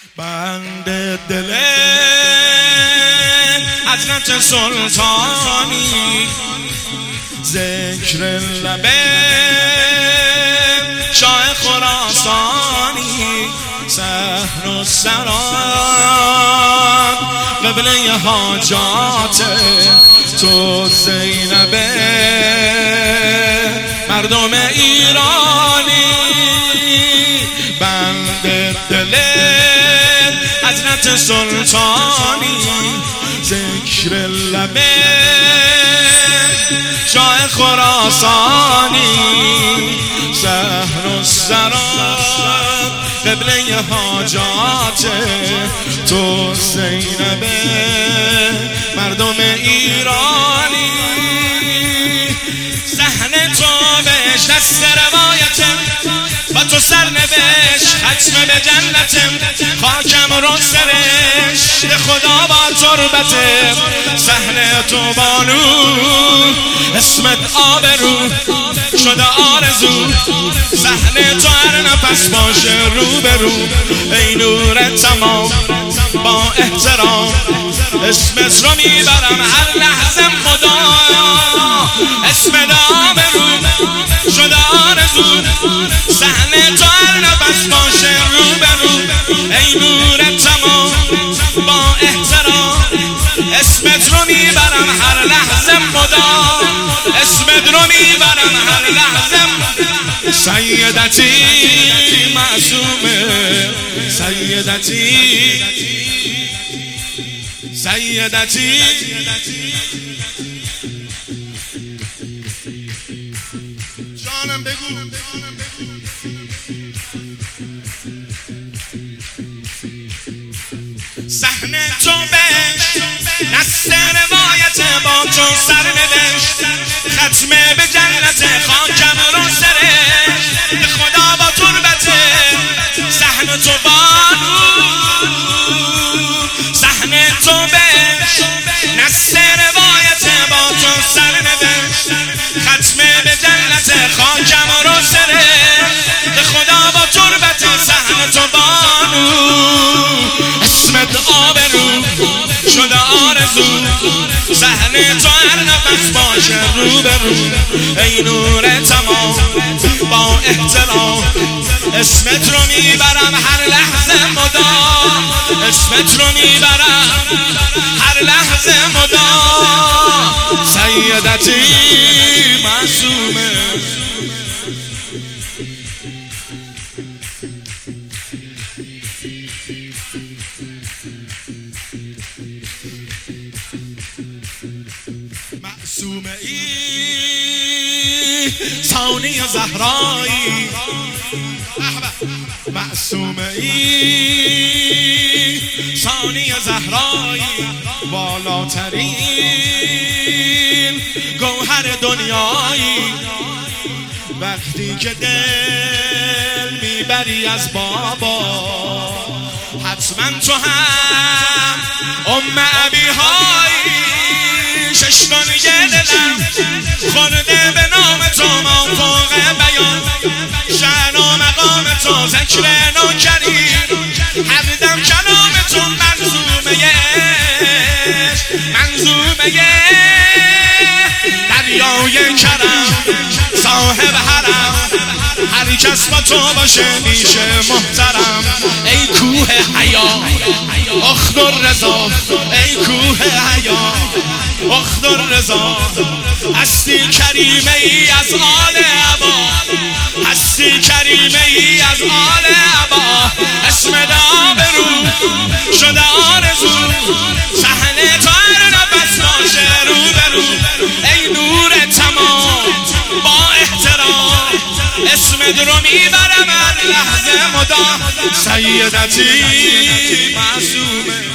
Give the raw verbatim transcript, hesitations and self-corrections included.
بند دل حضرت سلطانی، ذکر لب شاه خراسانی، سحر و سرات قبله حاجات تو زینب مردم ایرانی. بند دل حضرت سلطانی، ذکر لب شاه خراسانی، سحر و سرات قبله حاجات تو زینب مردم ایرانی. صحن تو بهش دست روایتم و تو سرنوشت ختم به جنتم، خاکم رو سرشت خدا با تربتم. صحن تو بانو اسمت آبرو شده آرزو، صحن تو هر نفس باشه رو به رو. ای نور تمام با احترام اسمت رو میبرم هر لحظه خدا، اسمت آبرو شده آرزو، صحن تو هر نفس باشه رو به رو. ای نور تمام با احترام اسمت رو میبرم هر لحظه خدا، اسمت رو میبرم هر لحظه. سیدتی معصومه، سیدتی سیدتی جانم بگو. صحن تو بهش دست روایت با تو سرنوشت ختم به جنت، خاکم رو سرشت خدا با تربته. صحن تو بانو، صحن تو بهش دست روایت با تو سرنوشت ختم به جنت، خاکم رو سرشت خدا با تربته. صحن تو بانو اسمت آبرو شده آرزو، صحن تو هر نفس باشه رو به رو. ای نور تمام با احترام اسمت رو میبرم هر لحظه مدام، اسمت رو میبرم هر لحظه مدام. سیدتی معصومه، معصومه ای ثانی زهرایی، معصومه ای ثانی زهرایی، بالاترین گوهر دنیایی. وقتی که دل میبری از بابا حتما تو هم ام ابیهایی. ششگانه دلم خورده به نام تو ما فوق بیان، شأن و مقام تو ذکر نوکریم، هر دم کلام تو منظومه عشق، منظومه دریای کرم، صاحب حرم هر کس با تو باشه میشه محترم. ای کوه حیا اخضر رضا، ای کوه حیا اخضر رضا، هستی کریمه ای از آل عبا، هستی کریمه ای از آل عبا. اسم آبرو شده آرزو، صحن تو هر نفس باشه رو به رو. ای نور تمام با احترام اسمت رو میبرم هر لحظه مدام. سیدتی معصومه.